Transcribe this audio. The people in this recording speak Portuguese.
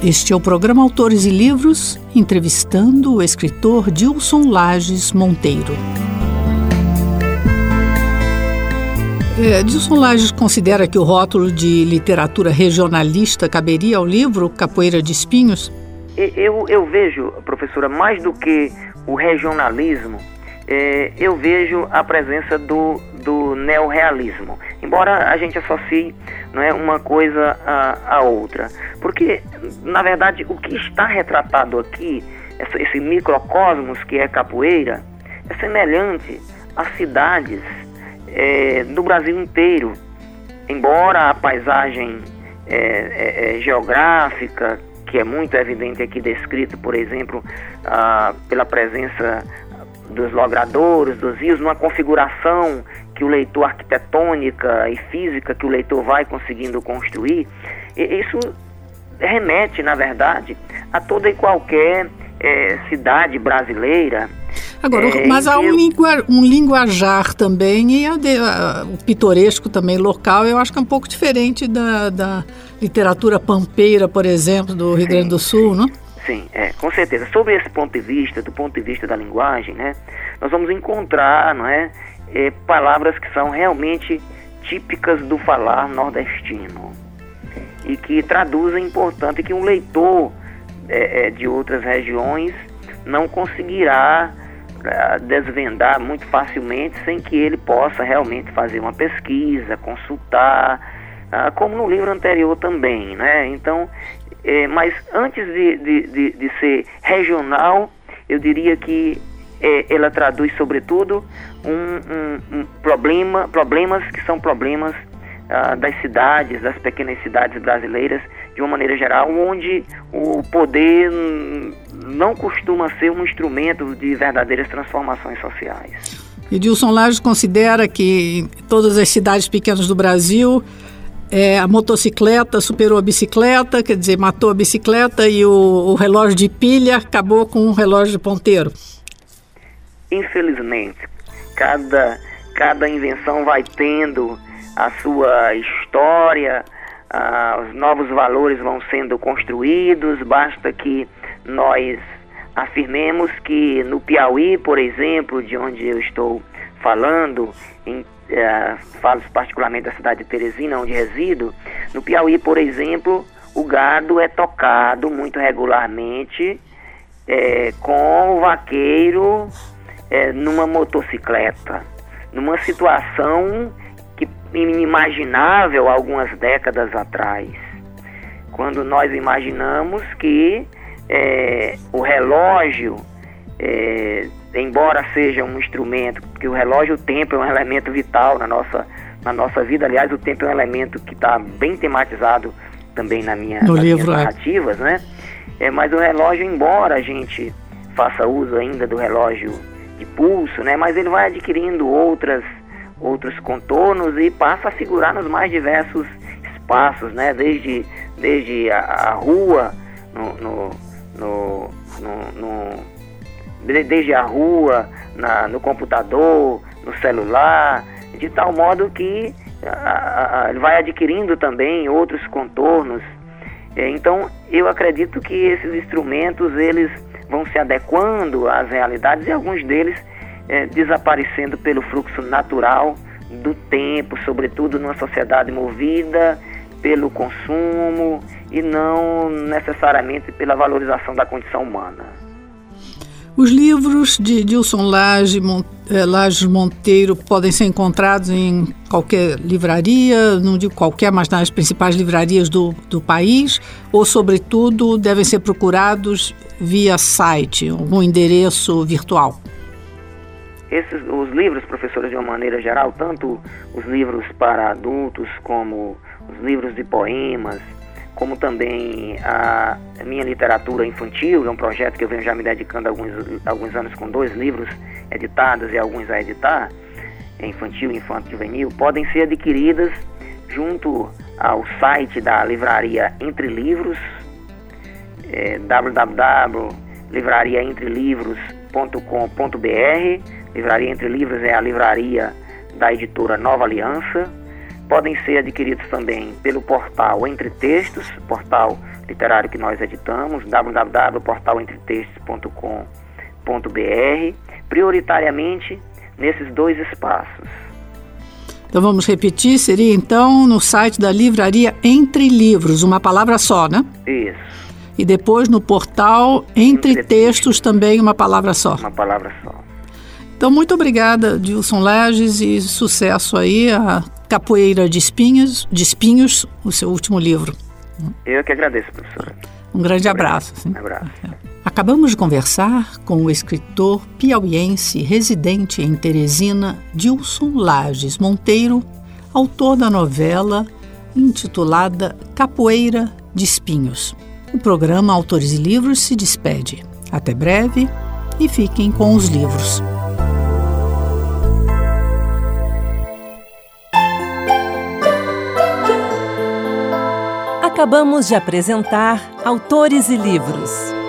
Este é o programa Autores e Livros, entrevistando o escritor Dilson Lages Monteiro. Dilson Lages considera que o rótulo de literatura regionalista caberia ao livro Capoeira de Espinhos? Eu vejo, professora, mais do que o regionalismo, eu vejo a presença do neorrealismo, embora a gente associe, não é, uma coisa à outra, porque na verdade o que está retratado aqui, esse microcosmos que é capoeira, é semelhante às cidades do Brasil inteiro, embora a paisagem geográfica, que é muito evidente aqui descrito, por exemplo, pela presença dos logradouros, dos rios, numa configuração que o leitor, arquitetônica e física, que o leitor vai conseguindo construir, isso remete, na verdade, a toda e qualquer cidade brasileira. Agora, mas há um linguajar também, e o pitoresco também local, eu acho que é um pouco diferente da literatura pampeira, por exemplo, do Rio Grande do Sul, não? Sim, com certeza. Sobre esse ponto de vista, do ponto de vista da linguagem, né, nós vamos encontrar, não é, palavras que são realmente típicas do falar nordestino e que traduzem, portanto, e que um leitor de outras regiões não conseguirá desvendar muito facilmente sem que ele possa realmente fazer uma pesquisa, consultar, como no livro anterior também, né? Então, mas antes de ser regional, eu diria que ela traduz sobretudo problemas que são problemas das cidades, das pequenas cidades brasileiras, de uma maneira geral, onde o poder não costuma ser um instrumento de verdadeiras transformações sociais. E Dilson Lages considera que em todas as cidades pequenas do Brasil, a motocicleta superou a bicicleta, quer dizer, matou a bicicleta, e o relógio de pilha acabou com o relógio de ponteiro. Infelizmente, cada invenção vai tendo a sua história, os novos valores vão sendo construídos. Basta que nós afirmemos que no Piauí, por exemplo, de onde eu estou falando, falo particularmente da cidade de Teresina, onde resido. No Piauí, por exemplo, o gado é tocado muito regularmente com o vaqueiro numa motocicleta, numa situação que inimaginável algumas décadas atrás, quando nós imaginamos que o relógio, embora seja um instrumento, porque o relógio, o tempo é um elemento vital na nossa vida. Aliás, o tempo é um elemento que está bem tematizado também nas minhas narrativas, né? Mas o relógio, embora a gente faça uso ainda do relógio de pulso, né? Mas ele vai adquirindo outros contornos e passa a figurar nos mais diversos espaços, né? Desde a rua, desde a rua, no computador, no celular, de tal modo que ele vai adquirindo também outros contornos. Então, eu acredito que esses instrumentos, eles vão se adequando às realidades, e alguns deles desaparecendo pelo fluxo natural do tempo, sobretudo numa sociedade movida pelo consumo e não necessariamente pela valorização da condição humana. Os livros de Dilson Lages Monteiro podem ser encontrados em qualquer livraria, não digo qualquer, mas nas principais livrarias do país, ou, sobretudo, devem ser procurados via site, algum endereço virtual? Os livros, professores, de uma maneira geral, tanto os livros para adultos como os livros de poemas, como também a minha literatura infantil, é um projeto que eu venho já me dedicando há alguns anos, com 2 livros editados e alguns a editar, infantil e infanto-juvenil, podem ser adquiridas junto ao site da livraria Entre Livros, www.livrariaentrelivros.com.br. Livraria Entre Livros é a livraria da editora Nova Aliança. podem ser adquiridos também pelo portal Entre Textos, portal literário que nós editamos, www.portalentretextos.com.br, prioritariamente nesses 2 espaços. Então vamos repetir, seria então no site da livraria Entre Livros, uma palavra só, né? Isso. E depois no portal Entre Textos também uma palavra só. Uma palavra só. Então muito obrigada, Dilson Lages, e sucesso aí a Capoeira de Espinhos, o seu último livro. Eu que agradeço, professora. Um grande abraço. Um abraço. Acabamos de conversar com o escritor piauiense residente em Teresina, Dilson Lages Monteiro, autor da novela intitulada Capoeira de Espinhos. O programa Autores e Livros se despede. Até breve e fiquem com os livros. Acabamos de apresentar Autores e Livros.